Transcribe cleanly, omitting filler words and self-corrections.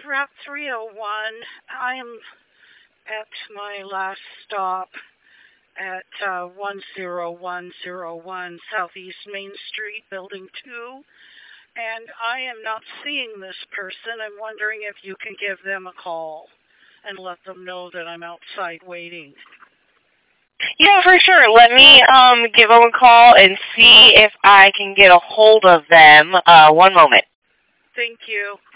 Route 301. I am at my last stop at 10101 Southeast Main Street, Building 2. And I am not seeing this person. I'm wondering if you can give them a call and let them know that I'm outside waiting. Yeah, for sure. Let me give them a call and see if I can get a hold of them. One moment. Thank you.